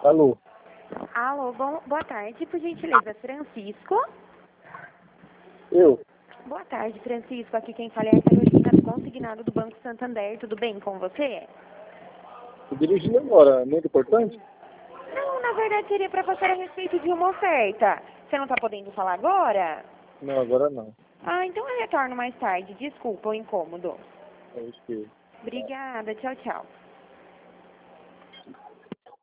Alô? Alô, boa tarde, por gentileza, Francisco? Eu? Boa tarde, Francisco. Aqui quem fala é a Carolina, consignado do Banco Santander. Tudo bem com você? Tô dirigindo agora, é muito importante? Não, na verdade seria para passar a respeito de uma oferta. Você não está podendo falar agora? Não, agora não. Ah, então eu retorno mais tarde. Desculpa o incômodo. É isso que... Obrigada, tchau, tchau.